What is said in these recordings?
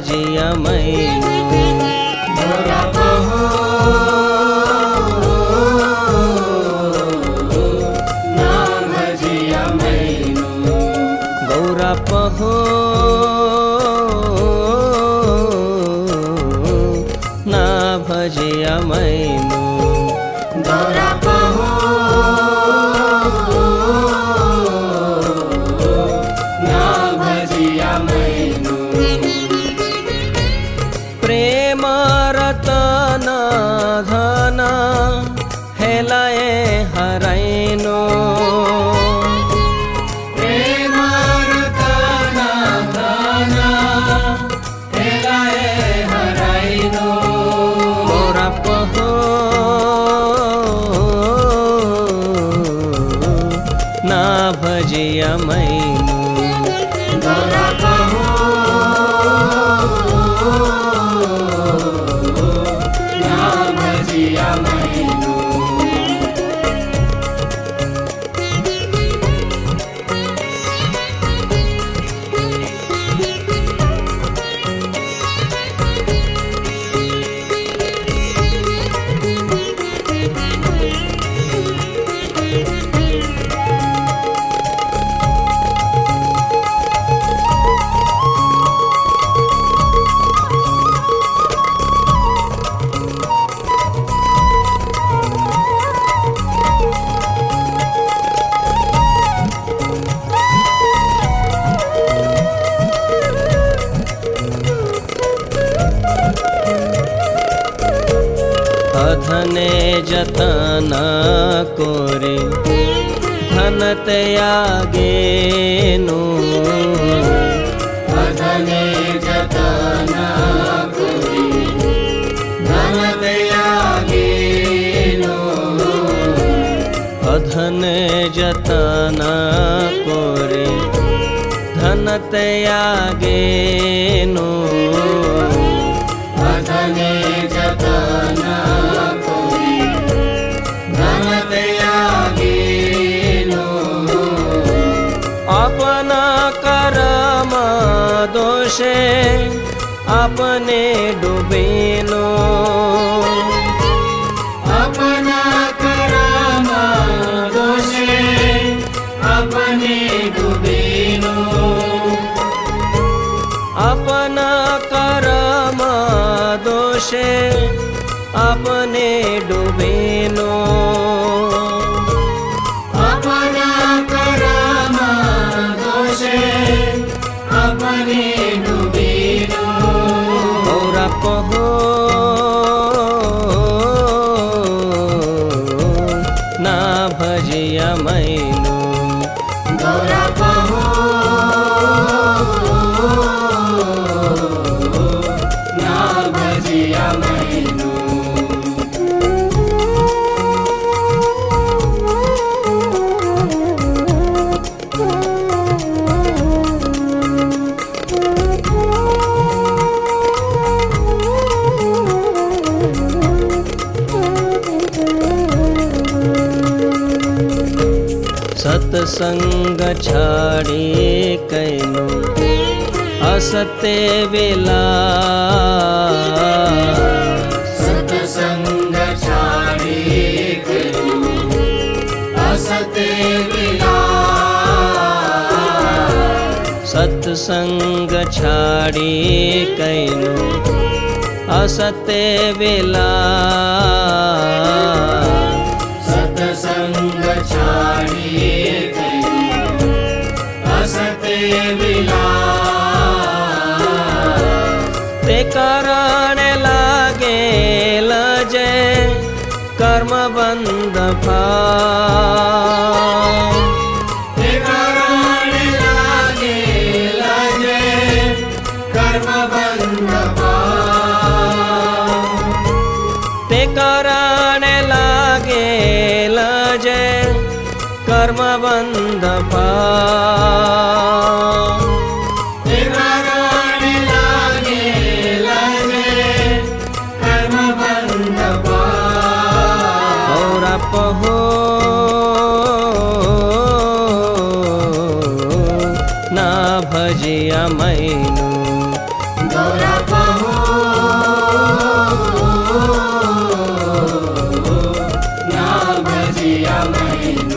भजिया मैनु गौरा पहो ना भजिया मैनु गौरा पहो ना भजिया मैनु प्रेम रतन धन हेलाए हराइनो प्रेम रतन धन हेलाए हराइनो गौरा पहो ना भजिया मैनु गौरा पहो ना भजिया मैनु अधने जतन कोरे धन त्यागेनु अधने जतन कोरि धन त्यागेनु अधने जतन कोरे धन त्यागेनु अधने जतन कोरि धन त्यागेनु अपना कर्म दोषे अपने डूबेनो अपना कर्म दोषे अपने डूबेनु अपना कर्म दोषे अपने डूबेनो अपना कर्म दोषे अपने डूबेनु गौरा पहो ना भजिया मैनु गौरा पहो ना भजिया मैनु सत्संग छाड़ी कैनु असते वेला सत्संग छाड़ी कैनु असते विला सत्संग छाड़ी कैनु असते वेला सत्संग छाड़ी कैनु असते विला ते कारण लागे लजे कर्म बंध फाल ते कारण लागे लजे कर्म बंध ते कारण लागे लजे कर्म बंध फाल ते कारण लागे लजे कर्म बंध गौरा पहो ना भजिया मैनु गौरप हो ना भजिया मैनू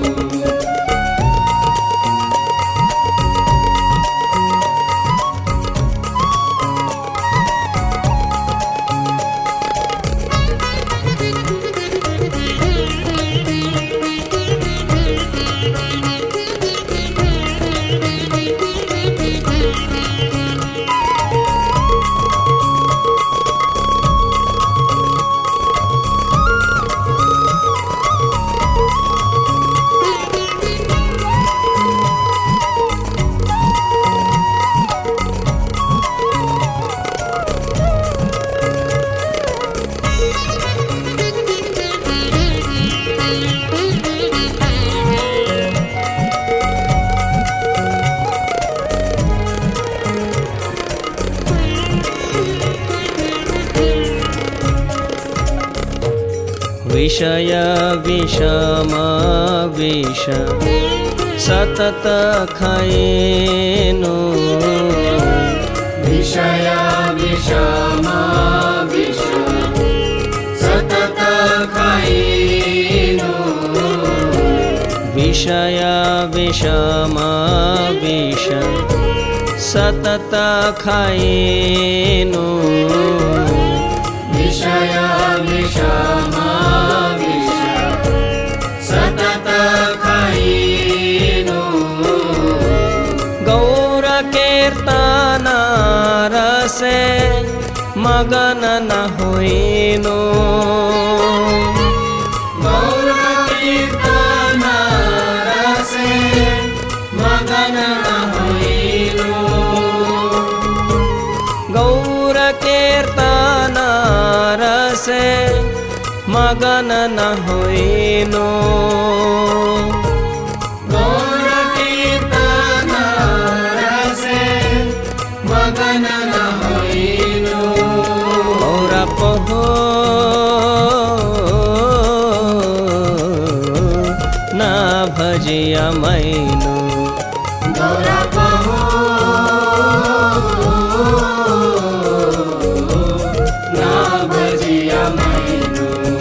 विषय विषमा विष सतत खाएनो विषय विषमा विष सतत खाएनो विषय विषमा विष सतत खाएनो विषय विषमा विष सतत खाएनो गौर कीर्तन रसे मगन न होइनो गौर कीर्तन रसे मगन न होइनो गौर कीर्तन रसे मगन न होइनो गौर कीर्तन रसे मगन न होइनो गौरप हो ना भजिया मैनू गौरप हो ना भजिया मैनू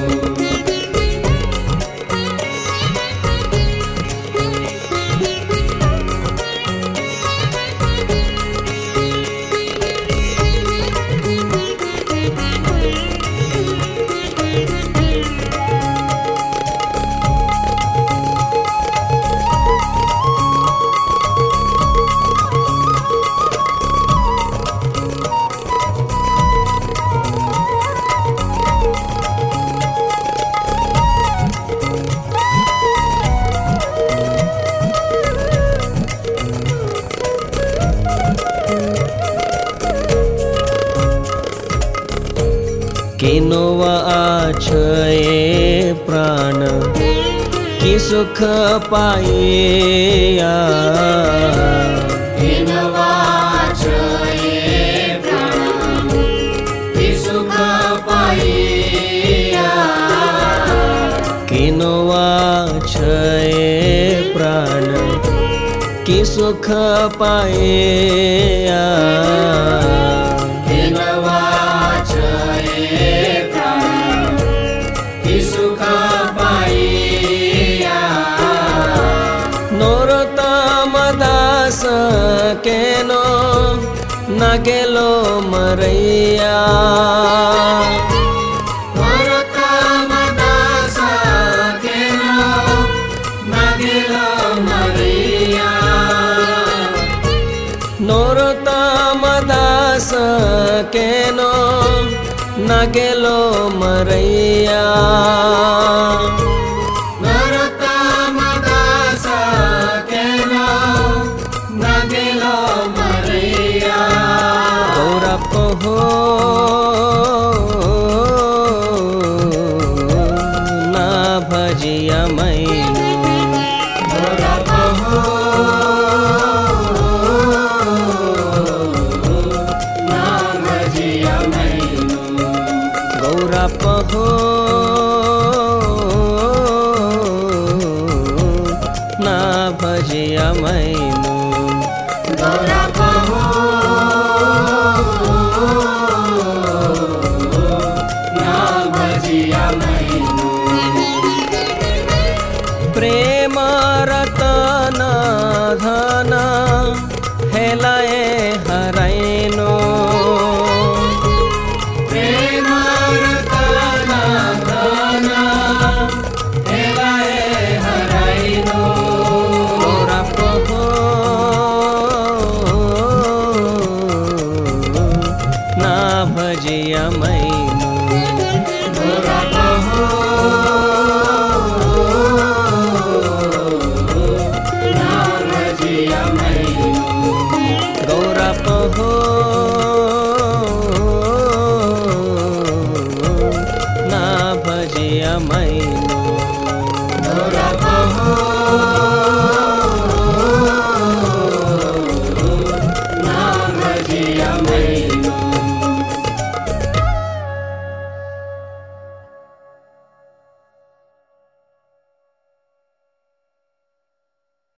किनुवा आछे प्राण की सुख पाइया किनुवा आछे प्राण की सुख पाइया किनुवा आछे प्राण की सुख पाइया किनुवा सुख पाइया नरोत्तम दास केनो न गेलो मरैया नरोत्तम दास केनो न गेलो मरैया नरोत्तम दास केनो न गेलो मरैया नरोत्तम दास केनो न गेलो मरैया गौरप हो ना भजिया मैनू गौरप हो ना भजिया मैनू गौरप हो ना भजिया मैनू गौरप हो भजिया मैनु गौरप हो ना भजिया मैनु गौरप हो ना भजिया मैनु गौरप